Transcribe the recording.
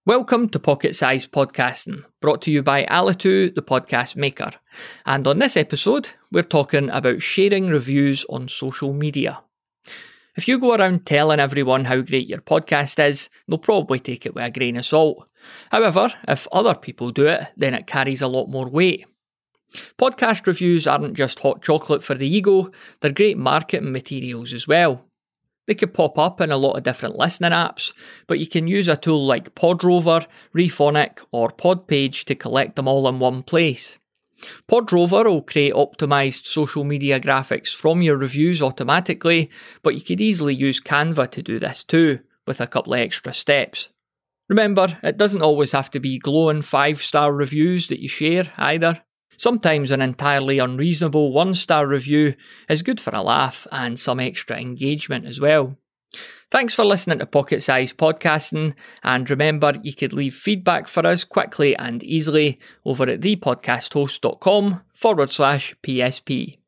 Welcome to Pocket Size Podcasting, brought to you by Alitu, the podcast maker. And on this episode, we're talking about sharing reviews on social media. If you go around telling everyone how great your podcast is, they'll probably take it with a grain of salt. However, if other people do it, then it carries a lot more weight. Podcast reviews aren't just hot chocolate for the ego, they're great marketing materials as well. They could pop up in a lot of different listening apps, but you can use a tool like Podrover, Rephonic, or Podpage to collect them all in one place. Podrover will create optimised social media graphics from your reviews automatically, but you could easily use Canva to do this too, with a couple of extra steps. Remember, it doesn't always have to be glowing 5-star reviews that you share either. Sometimes an entirely unreasonable 1-star review is good for a laugh and some extra engagement as well. Thanks for listening to Pocket Size Podcasting, and remember you could leave feedback for us quickly and easily over at thepodcasthost.com/PSP.